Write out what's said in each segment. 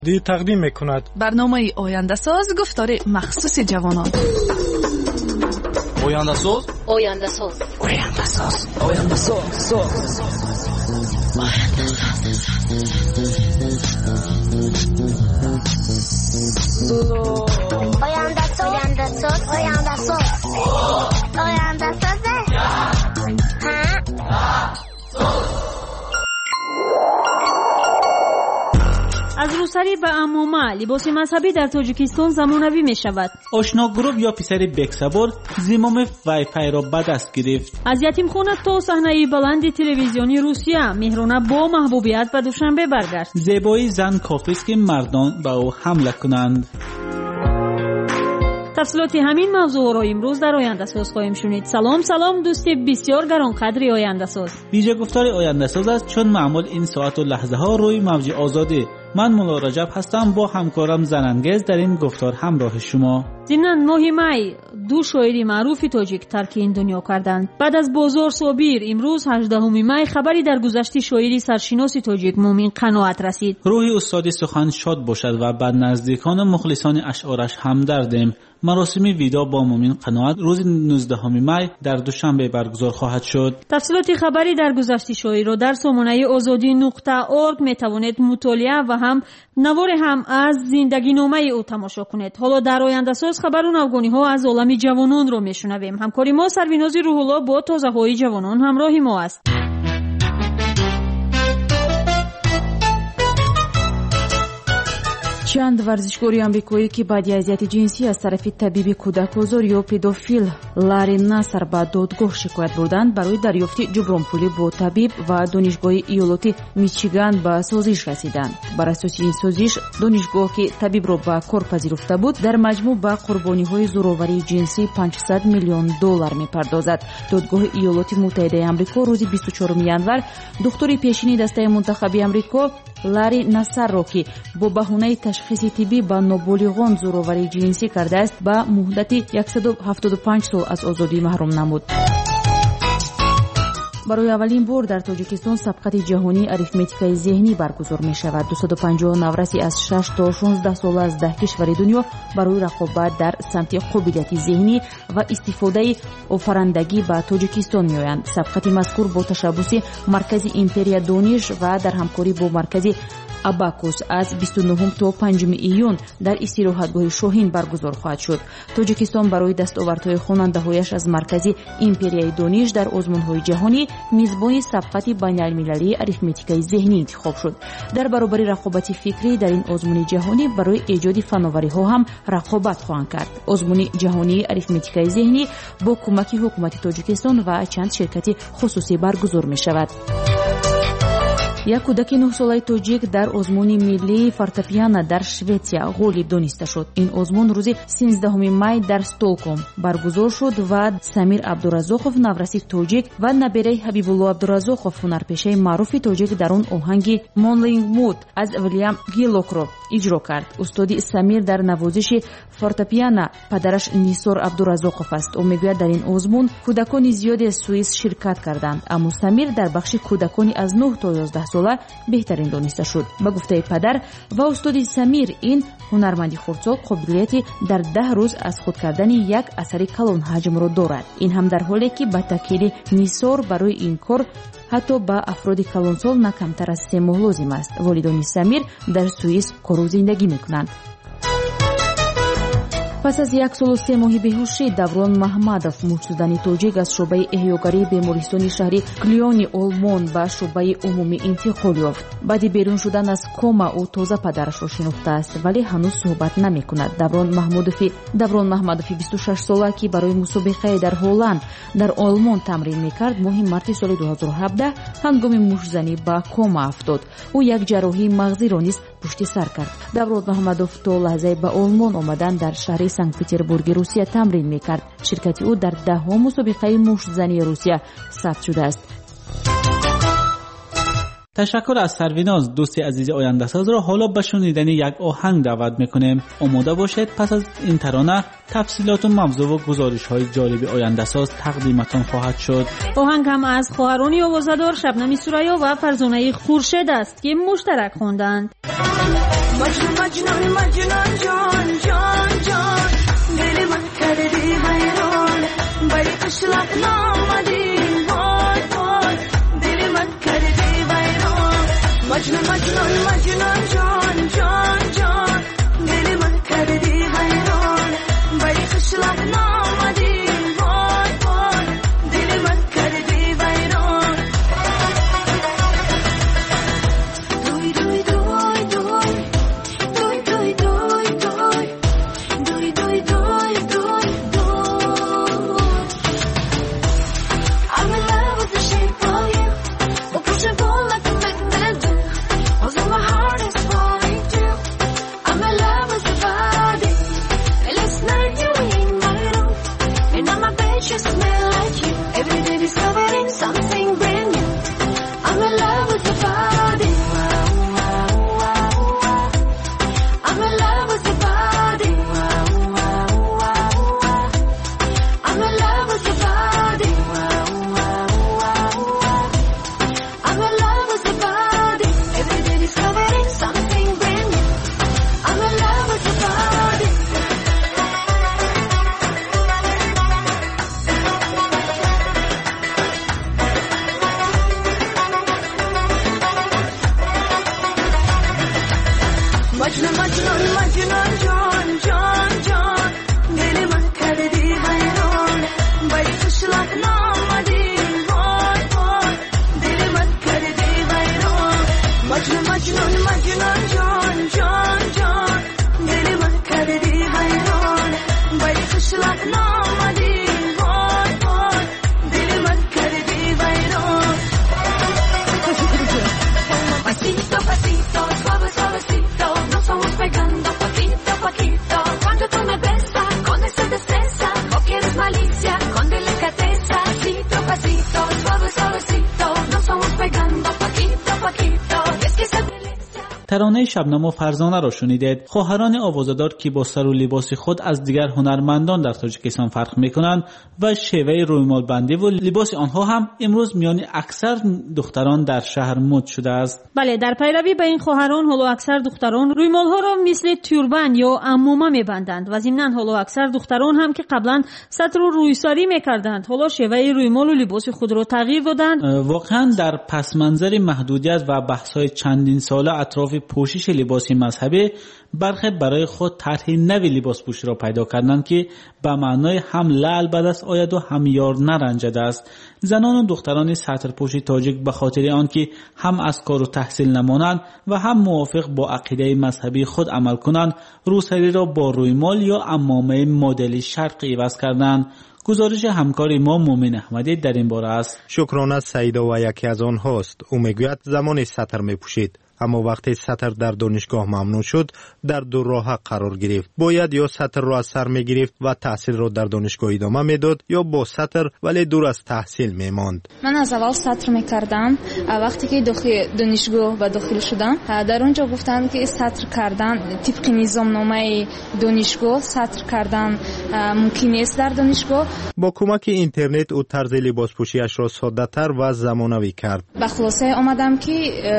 تقدیم میکند برنامه آینده ساز گفتار مخصوص جوانان. آینده ساز آینده ساز آینده ساز آینده ساز آینده ساز آینده ساز آینده ساز آینده ساز از روسری به عمومه لباس مذهبی در تاجیکستان زمانوی می شود. آشنا گروه یا پسر بکسبور زمام وایفای را به دست گرفت. از یتیم خانه تا صحنه بلند تلویزیونی روسیه مهرانه با محبوبیت به دوشنبه برگشت. زیبایی زن کافی است که مردان به او حمله کنند. تفصیلات همین موضوع را امروز در آینده ساز خواهیم شنید. سلام دوستی بسیار گرانقدر آینده ساز. ویژه گفتار آینده ساز است چون معمول این ساعت و لحظه ها روی موج آزادی. من مولا رجب هستم با همکارم زنانگیز در این گفتار همراه شما. ضمن 9 می دو شاعر معروف تاجیک ترک این دنیا کردند. بعد از بازار صابیر امروز 18 می خبری در گذشته شاعری سرشناس تاجیک مومن قناعت رسید. روح استاد سخن شاد باشد و بر نزدیکان و مخلصان اشعارش همدردیم. مراسم ویدا با مومن قناعت روز 19 می در دوشنبه برگزار خواهد شد. تفصیلات خبری در گذشته شاعر را در سامانه azadi.org میتوانید مطالعه و هم نوار هم از زندگی نامه او تماشا کنید. حالا در آینده ساز خبر و نوگانی ها از عالم جوانان رو میشنویم. همکاری ما سرویناز روح الله با تازه های جوانان همراه ما است. چند ورزشکار آمریکایی که بعد از اذیت جنسی از طرف طبیب کودک‌آزار یا پدوفیل لاری ناصر به دادگاه شکایت بردند برای دریافت جبران پولی با طبیب و دانشگاه ایالت میچیگان به سازش رسیدند. بر اساس این سازش دانشگاه که طبیب را به کار پذیرفته بود در مجموع به قربانی‌های زورآوری جنسی $500 میلیون میپردازد. دادگاه ایالات متحده آمریکا روز 24 ینور دکتر پیشین دسته منتخبی آمریکا لاری ناصر را که با بهانه تشخیص طبی با نابالغان زورآوری جنسی کرده است به مدت 175 سال از آزادی محروم نمود. برای اولین بار در تاجیکستان سبقت جهانی اریتمتیکای ذهنی برگزار می شود. 250 نورسی از 6 تا 16 سال از 10 کشور دنیا برای رقابت در سمت قابلیت ذهنی و استفاده آفرندگی به تاجیکستان می آیند. سبقت مذکور با تشبث مرکز امپریا دانش و در همکاری با مرکز اباکوس از 29 تا 5 ایون در استراحتگاه شاهین برگزار خواهد شد. تاجیکستان برای دستاوردهای خواننده‌هایش از مرکز امپریای دانش در آزمون‌های جهانی میزبان سبقت بین‌المللی اریتمتیکای ذهنی انتخاب شد. در برابر رقابت فکری در این آزمون جهانی برای ایجاد فناوری‌ها هم رقابت خواهند کرد. آزمون جهانی اریتمتیکای ذهنی با کمک حکومت تاجیکستان و چند شرکت خصوصی برگزار می‌شود. یک کودک 9 ساله تاجیک در آزمون ملی فورتپیانو در شوئدیا غالب دانسته شد. این آزمون روز 13 می در استکهلم برگزار شد و سمیر عبدالرزاقов نورسی تاجیک و نبیره حبیب الله عبدالرزاقов هنرپیشه معروف تاجیک در اون آهنگ مونلینگ مود از ویلیام گیلوک را اجرا کرد. استاد سمیر در نوازش فورتپیانو پدرش نیسور عبدالرزاقов است. او میگوید در این آزمون کودکان زیادی از سوئیس شرکت کردند، اما سمیر در بخش کودکان از 9 تا 11 ساله بهترین دانسته شد. به گفته پدر و استاد سمیر این هنرمندی خردسال قابلیتی در 10 روز از خود کردن یک اثر کلان حجم را دارد. این هم در حالی که با تکیل نیسور برای این کار حتی با افراد کلانسال نه کمتر از 3 ماه لازم است. والدین سمیر در سوئیس کار و زندگی میکنند. پس از 1 سال و 3 ماه بیهوشی даврон محمدов مرشدانی تاجیک از شعبه احیاگری بیمارستان شهری کلیونی آلمان به شعبه عمومی انتقال یافت. بعد بیرون شدن از کما او تازه پدرش را شناخته است ولی هنوز صحبت نمیکند. даврон محمدов 26 ساله که برای مسابقه در هلند در آلمان تمرین میکرد ماه مارس سال 2017 هنگام مرشدانی به کما افتاد. او یک جراحی مغزی را نیز پشت سر کرد. даврон محمدов تا لحظه به آلمان آمدن در شهر سنت پترزبورگ روسیه تمرین میکرد. شرکت او در 10 مسابقه مشت‌زنی روسیه ثبت شده است. تشکر از سرویناز. دوستی عزیز آینده ساز را حالا به شنیدن یک آهنگ دعوت میکنیم. آماده باشید. پس از این ترانه تفصیلات و موضوع و گزارش های جالب آینده ساز تقدیمتان خواهد شد. آهنگ هم از خواهران آوازه‌دار شبنم سوریا و فرزانه خورشید است که مشترک خواندند. مجنون مجنون مجنون جان جان جان دل من کردی حیران بری قشلق نامدی وای وای دل من کردی حیران مجنون مجنون مجنون جان جان جان دل من کردی حیران بری قشلق نامدی وای وای دل من کردی حیران دوی دوی دوی دوی دوی دوی دوی دوی دوی دوی دوی دوی I'm in love with the shape of you we'll push and pull like a magnet do although my heart is falling too I'm in love with your body and last night you were in my room and on my bed you smell like you every day discovering something brand new I'm in love with your body I'm in love with your body I'm in love with your body I'm in love with your body every day discovering something brand new I'm in love with your body مجنون مجنون مجنون جان جان جان دل من کردی حیران بری قشلق نامدی وای وای دل من کردی حیران مجنون مجنون مجنون جان جان جان دل من کردی حیران بری قشلق نامدی وای وای دل من کردی حیران Pasito, pasito, suave, suavecito, nos vamos pegando poquito a poquito. Cuando tú me besas con esa destreza, o quieres malicia con delicadeza. Pasito, pasito, suave, suavecito, nos vamos pegando poquito a poquito. Y es que esa delicia. ترانه شبنم و فرزانه را شنیدید. خواهران آوازه‌دار که با سر و لباس خود از دیگر هنرمندان در تاجیکستان فرق می‌کنند و شیوه رویمال بندی و لباس آنها هم امروز میان اکثر دختران در شهر مد شده است. بله، در پیروی به این خواهران حالا اکثر دختران رویمال‌ها را مثل توربان یا عمامه می‌بندند و ضمناً حالا اکثر دختران هم که قبلا سطر رو رویساری می‌کردند حالا شیوه رویمال و لباس خود را تغییر دادند. واقعاً در پس منظر محدودیت و بحث‌های چندین ساله اطراف پوشش لباسی مذهبی برخی برای خود طرح نوی لباس پوشی را پیدا کردند که به معنای هم لعل به دست آید و هم یار نرنجده است. زنان و دختران سطرپوش تاجیک به خاطر آنکه هم از کار و تحصیل نمانند و هم موافق با عقیده مذهبی خود عمل کنند روسری را با رویمال یا عمامه مدل شرقی عوض کردند. گزارش همکار ما مومن احمدی در این باره است. شکرانه سعیدا و یکی از آنهاست. او میگوید زمان سطر میپوشید اما وقتی سطر در دانشگاه ممنوع شد در دو راه قرار گرفت. باید یا سطر را از سر میگرفت و تحصیل را در دانشگاه ادامه میداد یا با سطر ولی دور از تحصیل میماند. من از اول سطر میکردم. وقتی که دانشگاه و داخل شدم در اونجا گفتن که سطر کردن طبق نظام نامه دانشگاه سطر کردن ممکن نیست در دانشگاه. با کمک اینترنت او طرز لباس پوشیش را ساده تر و زمانوی کرد. به خلاصه آمدم که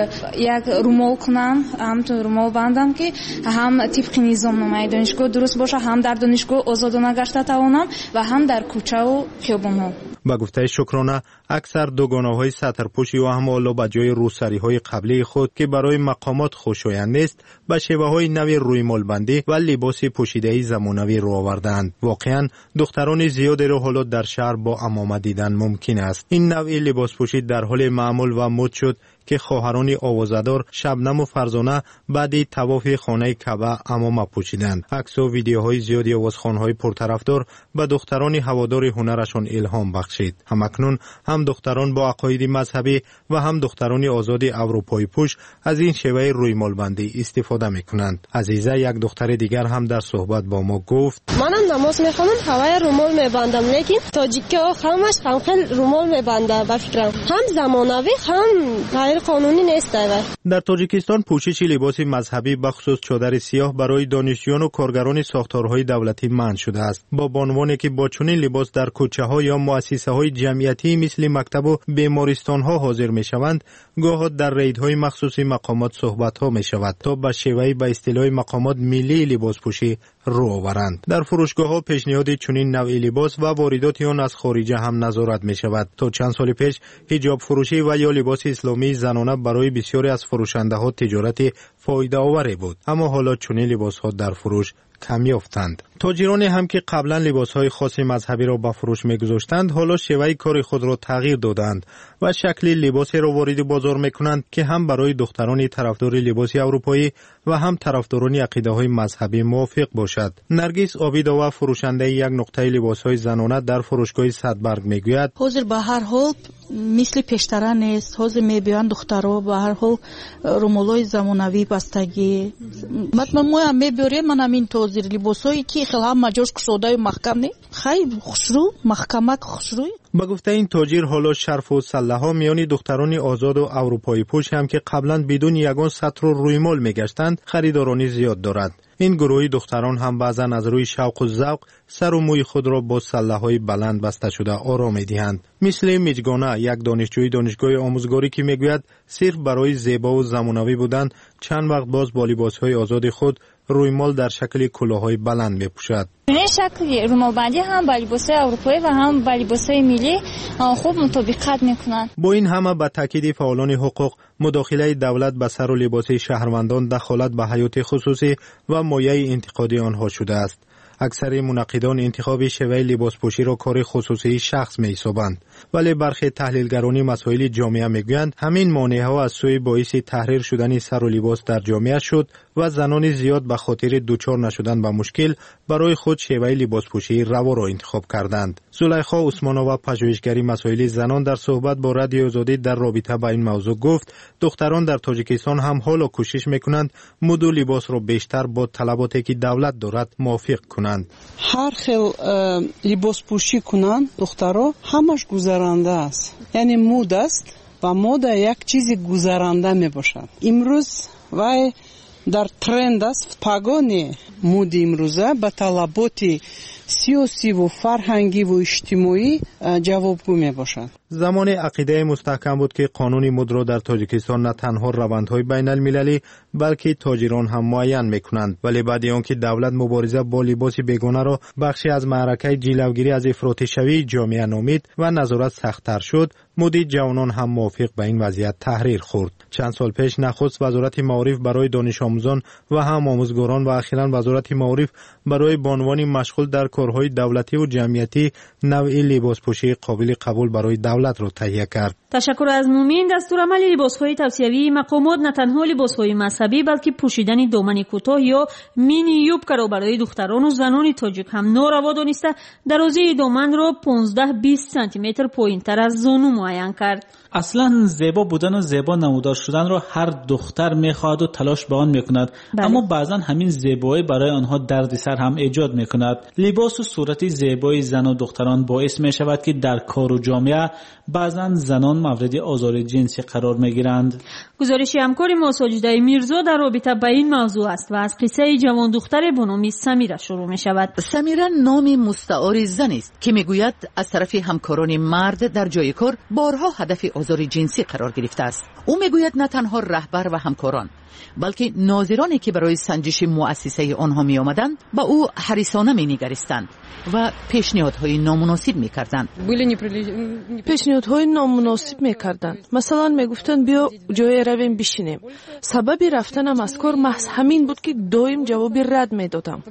یک رومال کنم، هم تو رومال بندم که هم طبق نظام نامه دانشگاه درست باشه، هم در دانشگاه آزادانه گشته توانم و هم در کوچه و خیابان‌ها. با گفته شکرانه اکثر دوگانه‌های سطرپوشی و هم حالا به جای روسری‌های قبلی خود که برای مقامات خوشایند نیست به شیوه‌های نوی رویمال بندی و لباس پوشیده‌ای زمانوی رو آوردند. واقعاً دختران زیادی را حالا در شهر با عمامه دیدن ممکن است. این نوع لباس پوشی در حال معمول و مد شد که خواهران آوازه‌دار شبنم و فرزانه بعد طواف خانه کعبه عمامه پوشیدند. عکس و ویدیوهای زیادی آوازخوان‌های پرطرفدار به دختران هوادار هنرشان الهام بخشید. همکنون هم دختران با عقاید مذهبی و هم دختران آزاد اروپایی پوش از این شیوه رویمال بندی استفاده می‌کنند. عزیزه یک دختر دیگر هم در صحبت با ما گفت: منم نماز می‌خوانم، هوای رومال می‌بندم، لیکن تاجیک‌ها همش هم خیلی رومال می‌بندن. به فکرم هم زمانوی هم غیر قانونی نیست. در تاجیکستان پوشش لباس مذهبی بخصوص چادر سیاه برای دانشجویان و کارگران ساختارهای دولتی منع شده است. با بانوانی که با چنین لباس در کوچه‌ها یا مؤسسه‌های جمعیتی مثل مکتب و بیمارستان‌ها حاضر می‌شوند، گاه در ریدهای مخصوصی مقامات صحبت‌ها می‌شود تا به شیوهی به اصطلاح مقامات ملی لباس پوشی رو آورند. در فروشگاه‌ها پیشنهاد چنین نوع لباس و واردات آن از خارج هم نظارت می‌شود. تا چند سال پیش حجاب فروشی و یا لباس اسلامی زنانه برای بسیاری از فروشنده‌ها تجارت فایده آوری بود، اما حالا چنین لباس‌ها در فروش کم یافتند. تاجرانی هم که قبلا لباس‌های خاص مذهبی را به فروش می‌گذاشتند، حالا شیوه کار خود را تغییر دادند و شکل لباسی را وارد بازار می‌کنند که هم برای دختران طرفدار لباس اروپایی و هم طرفداران عقیده‌های مذهبی موافق باشد. نرگس عابدова فروشنده یک نقطه لباس‌های زنانه در فروشگاه صدبرگ می‌گوید: حاضر به هر حال مثل پیشتر نیست. حاضر می‌بینند دخترها به هر حال رومالای زمانوی بستگی. مثلا ما هم می‌بریم، من همین حاضر لباسایی که خیلی هم مجاز کشوده و محکم نه، خیلی خوشرو محکمک خوشروی. با گفته این تاجر، حالا شرف و سلح‌ها میان دختران آزاد و اروپایی پوش هم که قبلا بدون یگان سطر و رویمال میگشتند خریدارانی زیاد دارد. این گروهی دختران هم بعضا از روی شوق و ذوق سر و موی خود را با سلح‌های بلند بسته شده آرام می‌دهند. مثل میجگانه، یک دانشجوی دانشگاه آموزگاری که میگوید صرف برای زیبا و زمانوی بودن چند وقت باز با لباس‌های آزاد خود رویمال در شکل کلاه‌های بلند می‌پوشد. این شکل رومال بندی هم با لباس‌های اروپایی و هم با لباس‌های ملی خوب مطابقت می‌کنند. با این همه به تاکید فعالان حقوق، مداخله دولت به سر و لباس شهروندان دخالت به حیات خصوصی و مایه انتقادی آنها شده است. اکثر منقدان انتخاب شیوه لباس پوشی را کار خصوصی شخص می‌حسابند، ولی برخی تحلیلگران مسائل جامعه میگویند همین مانع‌ها از سوی باعث تحریر شدن سر و لباس در جامعه شد و زنان زیاد به خاطر دوچار نشدن به مشکل برای خود شیوه لباس پوشی روا را انتخاب کردند. زلیخا عثمانова پژوهشگری مسائل زنان در صحبت با رادیو آزادی در رابطه با این موضوع گفت دختران در تاجیکستان هم حالا کوشش میکنند مد و لباس را بیشتر با طلباتی که دولت دارد موافق کنند. هر خیل لباس پوشی کنند دخترها همش گذرانده است، یعنی مد است و مد یک چیز گذرانده می باشد. امروز وای در ترند است. پاگانی مد امروزه به طلبات سیاسی و فرهنگی و اجتماعی جوابگو می باشد. زمان عقیده مستحکم بود که قانون مد را در تاجیکستان نه تنها روندهای بین المللی بلکه تاجران هم معین میکنند، ولی بعد آنکه دولت مبارزه با لباس بیگانه را بخشی از معرکه جلوگیری از افراط شوی جامعه نامید و نظارت سخت‌تر شد، مد جوانان هم موافق به این وضعیت تحریر خورد. چند سال پیش نخست وزارت معارف برای دانش آموزان و هم آموزگاران و اخیراً وزارت معارف برای بانوان مشغول در کارهای دولتی و جمعیتی نوعی لباس پوشی قابل قبول برای دولت را تهیه کرد. تشکر از مومین. دستورالعمل لباس‌های توصیوی مقامات نه تنها لباس‌های مذهبی بلکه پوشیدن دامن کوتاه یا مینی یوبکه را برای دختران و زنان تاجیک هم ناروا دانسته درازی دامن را 15-20 سانتی متر پایین‌تر از زانو معین کرد. اصلا زیبا بودن و زیبا نمودار شدن را هر دختر میخواهد و تلاش به آن میکند، اما بعضا همین زیبایی برای آنها دردسر هم ایجاد میکند. لباس و صورت زیبای زن و دختران باعث میشود که در کار و جامعه بعضا زنان مورد آزار جنسی قرار میگیرند. گزارش همکار ما ساجده میرزا در رابطه با این موضوع است و از قصه جوان دختر به نام سمیره شروع می شود. سمیره نام مستعار زن است که میگوید از طرف همکاران مرد در جای کار بارها هدف آزار جنسی قرار گرفته است. او میگوید نه تنها رهبر و همکاران بلکه ناظرانی که برای سنجش مؤسسه آنها می آمدند با او حریصانه می نگریستند و پیشنهادهای نامناسب می کردند. پیشنهادهای نامناسب می کردند. مثلا می گفتند بیا جای رویم بشینیم. سبب رفتنم از کار محض همین بود که دائم جواب رد می دادم.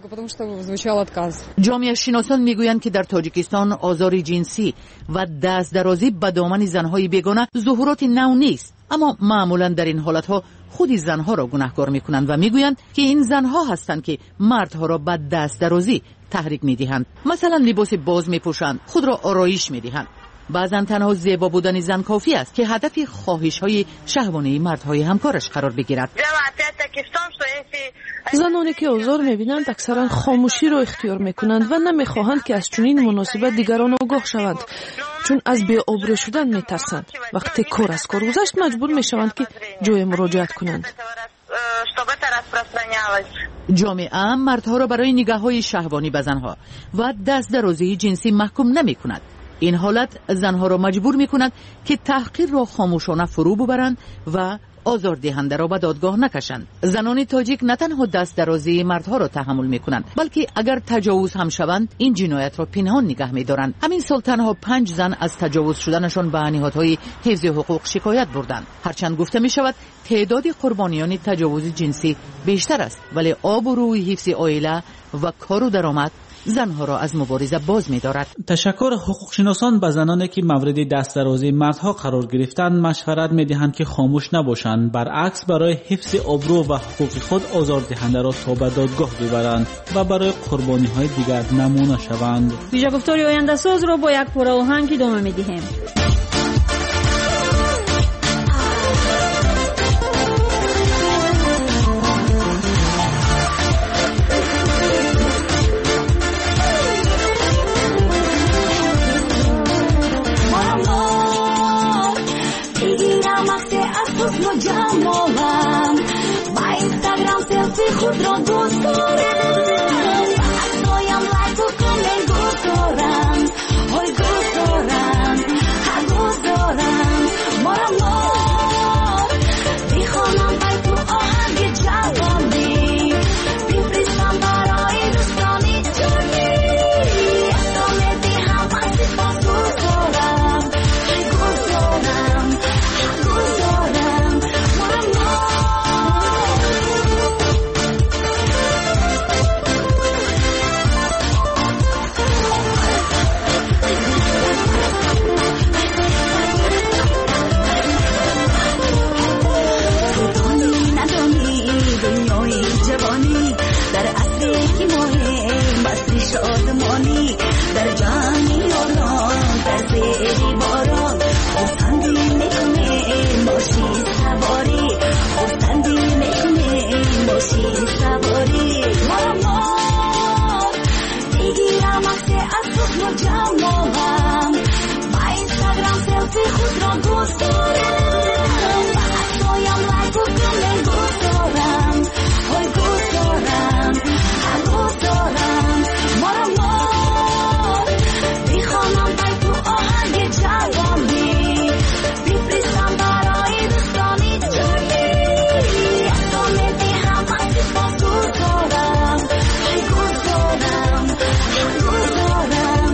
جامعه شناسان می گویند که در تاجیکستان آزار جنسی و دست درازی به دامن زنهای بیگانه ظهورات نو نیست، اما معمولا در این حالتها خود زنها را گناهکار میکنند و میگویند که این زنها هستند که مردها را به دست درازی تحریک میدهند. مثلا لباس باز میپوشند، خود را آرایش میدهند. بعضا تنها زیبا بودن زن کافی است که هدف خواهش‌های شهوانی مردهای همکارش قرار بگیرد. زنانی که آزار میبینند اکثرا خاموشی را اختیار میکنند و نمیخواهند که از چنین مناسبت دیگران آگاه شوند، چون از بی‌آبرو شدن میترسند. وقتی کار از کار گذشت مجبور میشوند که جای مراجعت کنند. جامعه مردها را برای نگاه‌های شهوانی به زنها و دست درازی جنسی محکوم نمی‌کند. این حالت زنها را مجبور می‌کند که تحقیر را خاموشانه فرو ببرند و آزاردهنده را به دادگاه نکشند. زنان تاجیک نه تنها دست درازی مردها را تحمل می‌کنند، بلکه اگر تجاوز هم شوند این جنایت را پنهان نگه می‌دارند. همین سال تنها 5 زن از تجاوز شدنشان به نهادهای حفظ حقوق شکایت بردند. هرچند گفته می‌شود تعداد قربانیان تجاوز جنسی بیشتر است، ولی آبروی حفظ عائله و کار و درآمد زنها را از مبارزه باز می‌دارد. تشکر. حقوقشناسان به زنانی که مورد دست‌درازی مردها قرار گرفتند مشورت می‌دهند که خاموش نباشند، برعکس برای حفظ آبرو و حقوق خود آزاردهنده را تا به دادگاه ببرند و برای قربانی‌های دیگر نمونه شوند. ویژه گفتاری آینده ساز را با یک پاره آهنگ ادامه می‌دهیم. جمالم با اینستاگرام سلفی خود را دوست دارم، عکسایم لایک و کامنت دوست دارم، های دوست دارم، هر دوست دارم. مار میخوانم بای تو آهنگ جوانی، بفرستم برای دوستانی جانی، ادامه دهم از سیفاس دوست دارم، های دوست دارم، هر دوست دارم. در اصلی که مهم بسری شادمانی، در جانی آنان در زیری باران، خواستندی میکنیم باشی سواری، خواستندی میکنیم باشی سواری. مار میگیرم عکس از حسن و جمالم، با اینستاگرام سلفی خود را دوست دارم، با عکسایم لایک و کامنت دوست دارم، های دوست دارم، هر دوست دارم. مار میخوانم بای تو آهنگ جوانی، بفرستم برای دوستانی جانی، ادامه دهم از سیفاس دوست دارم، های دوست دارم، هر دوست دارم.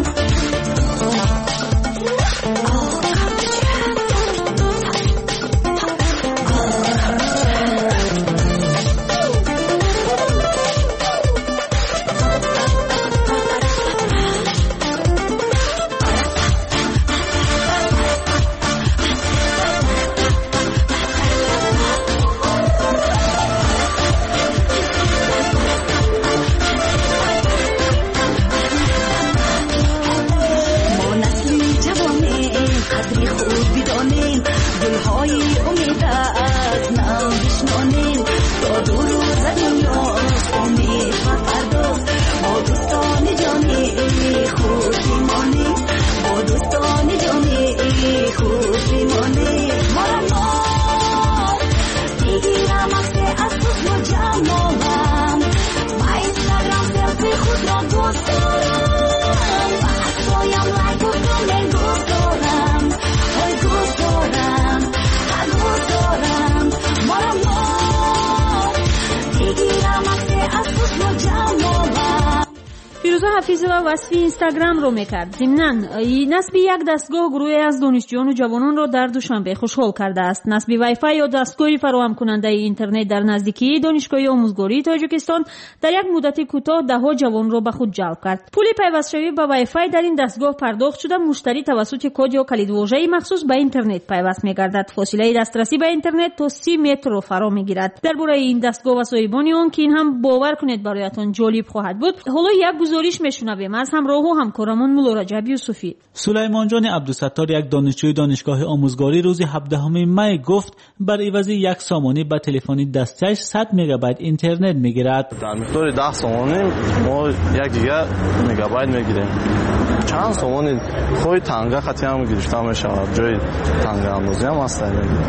حفیظ و وصفی اینستاگرام رو میکرد. ضمناً نصب یک دستگاه گروهی از دانشجویان و جوانان را در دوشنبه خوشحال کرده است. نصب وایفای یا دستگاهی فراهم کننده اینترنت در نزدیکی دانشگاه آموزگاری تاجیکستان در یک مدت کوتاه دهها جوان را به خود جلب کرد. پول پیوستشوی به وایفای در این دستگاه پرداخت شده، مشتری توسط کد یا کلیدواژه‌ای مخصوص به اینترنت پیوست می‌گردد. فاصله دسترسی به اینترنت تا 30 متر را فرا می‌گیرد. درباره این دستگاه و صاحبان آن که این هم باور کنید برایتان جالب خواهد بود، حالا یک گزارش گزارش میشنویم از همراه و همکارمون مولا رجب یوسفی. سلیمان جان عبدالستار یک دانشجوی دانشگاه آموزگاری روز 17 می گفت بر عوض یک سامانی با تلفن دستش 100 مگابایت اینترنت میگیرد. در مقدار 10 سامانی ما 1 گیگا مگابایت میگیریم. چند سامانی خود تنگه خطی هم گرفته میشود. جای تنگه اندازی هم هست.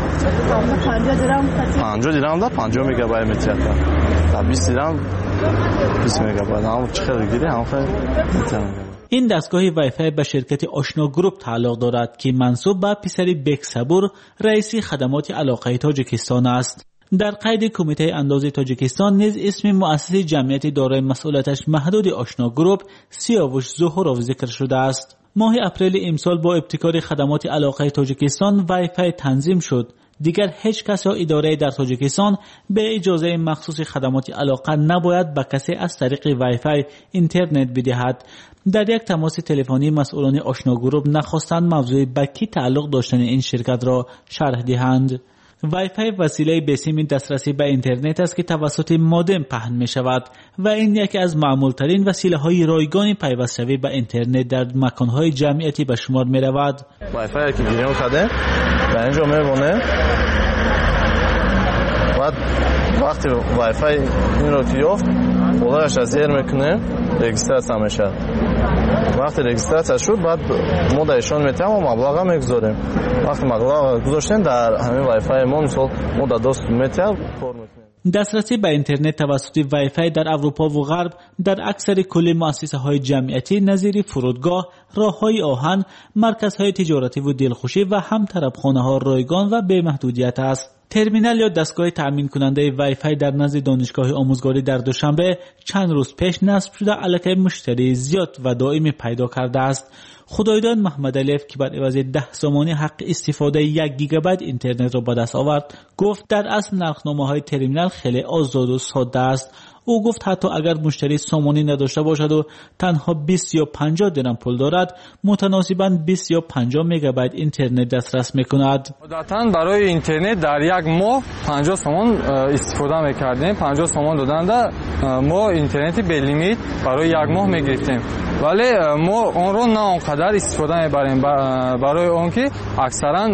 50 درهم دا 50 مگابایت میتونه. تا 20 درهم 20 مگابایت هم چقدر گیره هم خیلی میتونه. این دستگاه وای فای به شرکت آشنا گروپ تعلق دارد که منسوب به پسری بک صبور رئیس خدمات علاقه تاجیکستان است. در قید کمیته اندازه تاجیکستان نیز اسم مؤسس جمعیت دارای مسئولیتش محدود آشنا گروپ سیاوش ظهورov ذکر شده است. ماه اپریل امسال با ابتکار خدمات علاقه تاجیکستان وای فای تنظیم شد. دیگر هیچ کس یا اداره در تاجیکستان به اجازه مخصوص خدمات علاقه نباید به کسی از طریق وای فای اینترنت بدهد. در یک تماس تلفنی مسئولان آشنا گروپ نخواستند موضوع به کی تعلق داشتن این شرکت را شرح دهند. وای فای وسیله بسیم دسترسی به اینترنت است که توسط مودم پهن می شود و این یکی از معمول ترین وسیله های رایگان پیوستشوی به اینترنت در مکان های جمعیتی به شمار می رود. وای فای که گیریم کرده به اینجا می بونه بعد وقتی وای فای این رو که یافت خودش از زیر میکنه رجیستراسیون میشه. وقتی رجیستراسیون شد بعد ما دایشون میتیم و مبلغ میگذاریم. وقتی مبلغ گذاشتیم در همین وای فای ما مثلا ما در دست میتیم کار میکنیم. دسترسی به اینترنت توسط وای فای در اروپا و غرب در اکثر کل مؤسسه های جمعیتی نظیر فرودگاه، راههای آهن، مرکزهای تجارتی و دلخوشی و همطرفخانه ها رایگان و به محدودیت است. ترمینال یا دستگاه تامین کننده وای فای در نزد دانشگاه آموزگاری در دوشنبه چند روز پیش نصب شده علاقه مشتری زیاد و دائمی پیدا کرده است. خدایداد محمد علیف که بر عوض 10 سامانی حق استفاده 1 گیگابایت اینترنت را به دست آورد گفت در اصل نرخنامه‌های ترمینال خیلی آزاد و ساده است. او گفت حتی اگر مشتری سامانی نداشته باشد و تنها 20 یا 50 درم پول دارد متناسباً 20 یا 50 مگابایت اینترنت دسترس میکند. عادتاً برای اینترنت در یک ماه 50 سومون استفاده میکردیم. 50 سومون دادن ما اینترنتی به لیمیت برای یک ماه میگرفتیم. ولی ما اون رو نه اونقدر استفاده میبریم برای اون که اکثرا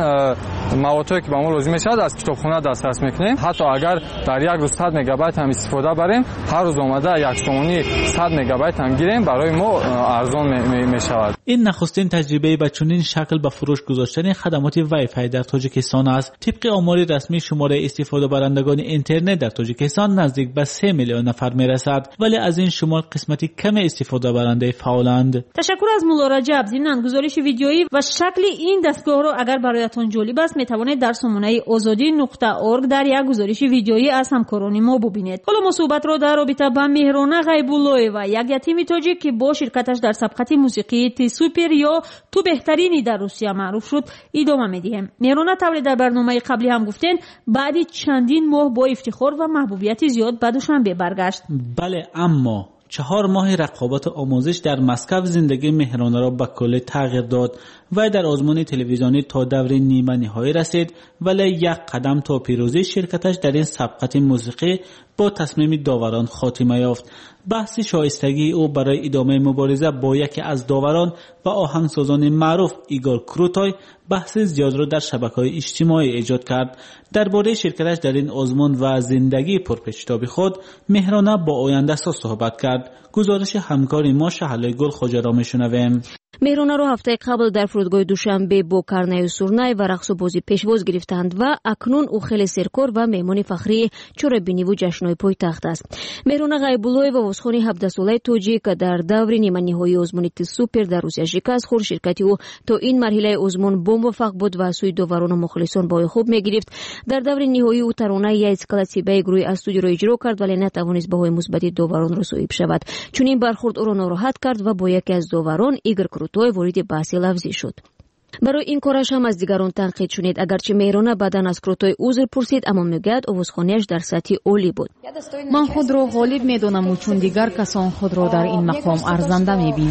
موادی که به ما لازم میشد از کتابخونه دسترس میکنیم. حتی اگر در یک روز 100 مگابایت هم استفاده بریم هر روز اومده یک سومونی 100 مگابایت هم گیریم برای ما ارزان میشود. این نخستین تجربه به چنین شکل به فروش گذاشتن خدمات وای فای در تاجیکستان است. طبق آمار رسمی شماره استفاده برندگان اینترنت در تاجیکستان نزدیک به 3 میلیون نفر میرسد ولی از این شمار قسمتی کم استفاده برنده فعالند. تشکر از مولا رجب. ضمن گزارش ویدیویی و شکل این دستگاه را اگر برایتان جالب است میتوانید در سامانه azadi.org در یک گزارش ویدیویی از همکاران ما ببینید. حالا ما صحبت را در رابطه با مهرانه غیب‌الله و یک یتیم تاجیک که با شرکتش در سبقت موسیقی تی سوپر یا تو بهترینی در روسیه معروف شد ادامه میدیم. مهرانه طبعا در برنامه قبلی هم گفتین بعد چندین ماه با افتخار و محبوبیت زیاد به دوشنبه برگشت. بله، اما 4 ماه رقابت آموزش در مسکو زندگی مهرانه را به کل تغییر داد و در آزمون تلویزیونی تا دور نیمه نهایی رسید ولی یک قدم تا پیروزی شرکتش در این سبقت موسیقی با تصمیم داوران خاتمه یافت. بحث شایستگی او برای ادامه مبارزه با یکی از داوران و آهنگسازان معروف ایگور کروتای بحث زیاد را در شبکه‌های اجتماعی ایجاد کرد. درباره شرکتش در این آزمون و زندگی پرپیچ‌تابی خود مهرانه با آینده ساز صحبت کرد. گزارش همکار ما شهله گل خوجا را میشنویم. مهرانه رو هفته قبل در فرودگاه دوشنبه با کرنه سورنای و رقص و بازی پیشواز گرفتند و اکنون او خیلی سرکار و مهمان فخری چوره‌بینی و جشن‌های پایتخت است. مهرانه غیب‌الله و واسخانی 17 ساله توجیک در دور نیمه نهایی آزمون تی سوپر در روسیه شکست خورد. شرکت او تا این مرحله آزمون موفق بود و سوی داوران و مخلصان با خوب می‌گرفت. در دور نهایی او ترانه یا اسکلاتسی به گروه استودیو را اجرا کرد ولی نتوانست بهای مثبت داوران را صایب شود. چون این برخورد او را ناراحت کرد و با یکی از داوران ایگور کروتای وارد بحث لفظی شد. برای این کارش هم از دیگران تنقید شنید. اگرچه مهرانه بعداً از کروتای عذر پرسید اما میگوید آوازخوانیش در سطح عالی بود. من خود را غالب میدانم و چون دیگر کسان خود را در این مقام ارزنده میبینم.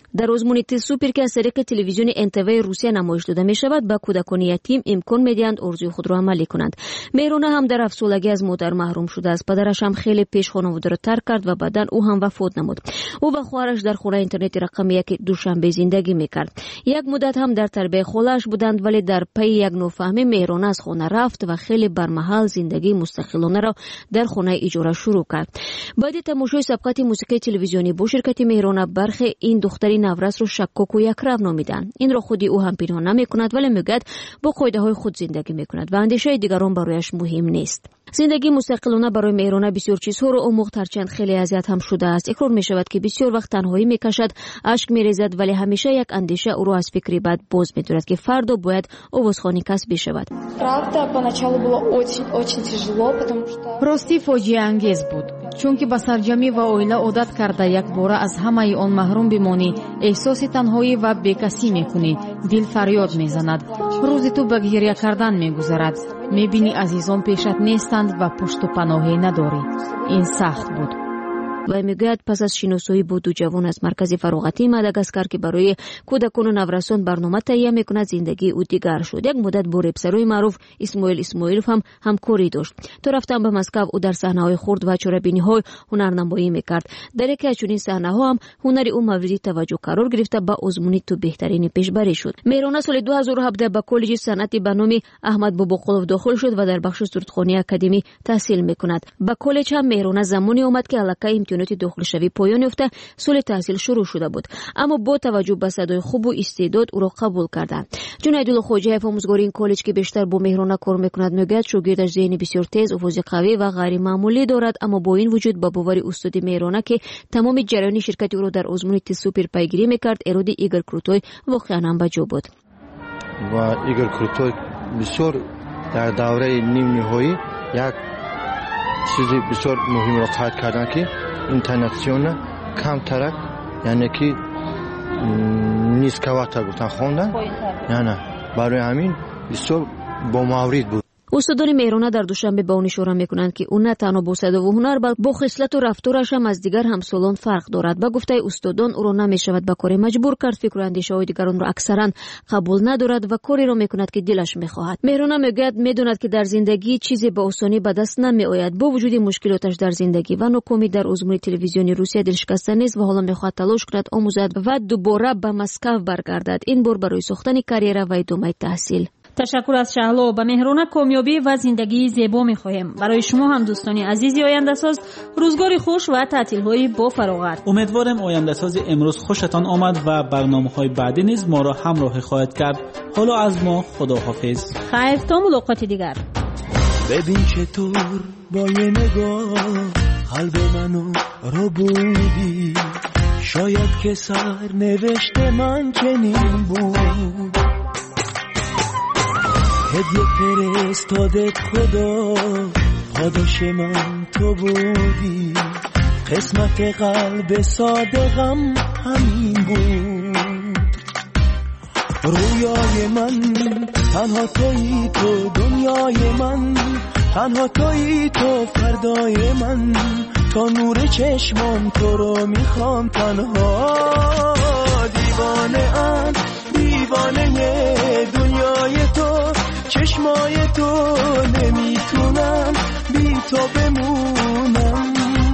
در ازمونیت سوپر که از طریق تلویزیون NTV روسیه نمایش داده می شود به کودکان یتیم امکان میدهند آرزوی خود را عملی کنند. مهرانه هم در افسردگی از مادر محروم شده است. پدرش هم خیلی پیش خانواده را ترک کرد و بعداً او هم وفات نمود. او و خواهرش در خانه اینترنت رقم 1 دوشنبه زندگی میکرد. یک مدت هم در تربیت خالش بودند، ولی در پی یک نوفهمی مهرانه از خانه رفت و خیلی برمحل زندگی مستقلانه را در خانه اجاره شروع کرد. بعد تماشای سبقت موسیقی تلویزیونی با شرکت مهرانه برخی این دختری نورس را شکاک و یکرو نامیدند. این را خودی او هم پنهان نمیکند، ولی میگوید با قاعده های خود زندگی میکند و اندیشه دیگران برایش مهم نیست. زندگی مستقلانه برای مهرانه بسیار چیزها را آموخت، هرچند خیلی اذیت هم شده است. اقرار می شود که بسیار وقت تنهایی میکشد، اشک میریزد، ولی همیشه یک اندیشه او را از فکری بد باز می‌دارد که فردا باید آوازخوانی کسب بشود. راستی فاجعه انگیز بود، چون که به سرجمی و عائله عادت کرده یک باره از همه آن محروم بمانی، احساس تنهایی و بیکسی میکنی، دل فریاد میزند، روزی تو به گریه کردن میگذرد، میبینی عزیزان پیشت نیستند و پشت و پناهی نداری. این سخت بود. و میگوید پس از شناسایی با دو جوان از مرکز فراغتی ماداگاسکار که برای کودکان و نورسان برنامه تهیه میکند، زندگی او دیگر شد. یک مدت با رپسروی معروف اسماعیلوف هم همکاری داشت. تا رفتن به مسکو او در صحنه‌های خرد و چرابینی‌های هنرنمایی میکرد. در یکی از چنین صحنه‌ها هم هنری او مورد توجه قرار گرفته به آزمونی تو بهترین پیشبری شد. مهرانه سال 2017 به کالج صنعتی به نام احمد باباقلوف داخل شد و در بخش سردخانی اکادمی تحصیل میکند. به کالج هم مهرانه زمانی آمد که الکی داخل شوی پایان یافته سال تحصیل شروع شده بود، اما با توجه به صدای خوب و استعداد او را قبول کردند. جنیدالله خواجه آموزگار این کالج که بیشتر با مهرانه کار میکند میگوید شاگردش ذهن بسیار تیز، آواز قوی و غیر معمولی دارد، اما با این وجود با باور استاد مهرانه که تمام جریان شرکت او را در آزمونیت سوپر پیگیری میکرد، ارادی ایگور کروتوی واقعا هم بجا بود. و ایگور کروتوی بسیار در دوره نیم نهایی یک چیزی بسیار مهم را قاید کردن که اینترنکسیون کم ترک، یعنی که نیسکواتر گفتن خوندن، یعنی برای همین بسیار با مورد بود. استادان مهرانه در دوشنبه با اون اشاره میکنند که اون نه تنها با صدا و هنر بلکه با خصلت و رفتارش هم از دیگر همسالان فرق دارد. با گفته استادان او را نمیشود به کاری مجبور کرد، فکر و اندیشه های دیگران را اکثرا قبول ندارد و کاری را میکند که دلش میخواهد. مهرانه میگوید میداند که در زندگی چیزی به آسانی به دست نمیآید. با وجود مشکلاتش در زندگی و ناکامی در آزمون تلویزیونی روسیه دلشکسته نیست و حالا میخواهد تلاش کند آموزد و دوباره به مسکو برگردد، این بار برای ساختن کاریره و ادامه تحصیل. تشکر از شهلا. به مهرانه کامیابی و زندگی زیبا می‌خواهیم. برای شما هم دوستان عزیزی آینده ساز روزگاری خوش و تعطیل‌های با فراغت. امیدوارم آینده ساز امروز خوشتان آمد و برنامه‌های بعدی نیز ما را همراهی خواهد کرد. حالا از ما خداحافظ. خیر تا ملاقات دیگر. ببین چطور با یه نگاه قلب منو رو بودی، شاید که سر نوشته من چنین بود، هدیه فرستادت خدا، پاداش من تو بودی، قسمت قلب صادقم همین بود. رویای من تنها تویی، تو دنیای من تنها تویی، تو فردای من، تا نور چشمام تو رو میخوام تنها. دیوانه دنیای تو، چشمای تو، نمیتونم بی تو بمونم.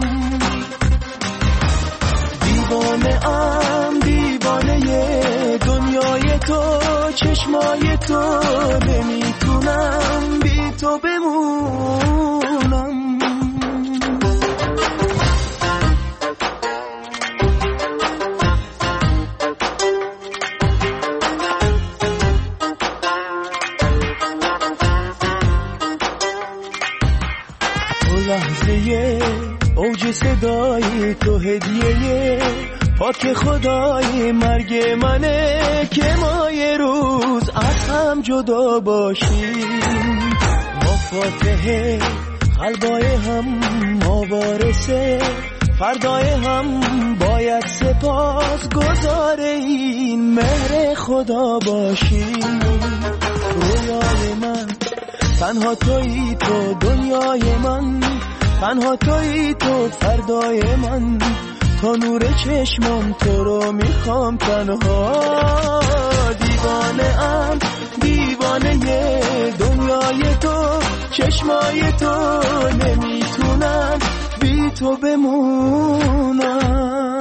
دیوانه دنیای تو، چشمای تو، نمیتونم بی تو بمونم. لحظه اوج صدای تو، هدیه پاک خدای مرگ منه که ما یه روز از هم جدا باشیم. ما فاتحه قلبای هم، ما وارثه فردای هم، باید سپاس گزار این مهر خدا باشیم. رویای من تنها تویی، تو دنیای من تنها تویی، تو فردای من، تا نور چشمام تو رو میخوام تنها. دیوانه ام دیوانه دنیای تو، چشمای تو، نمیتونم بی تو بمونم.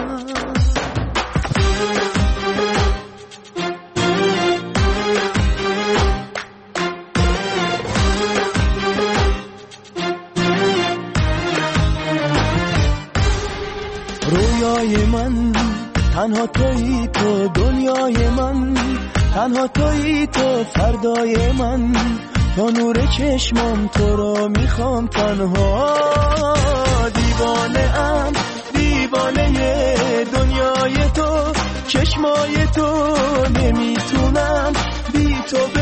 رویای من تنها تویی تو، دنیای من تنها تویی تو، فردای من تا نور چشمام تو رو میخوام تنها. دیوانه ام دیوانه دنیای تو، چشمای تو، نمیتونم بی تو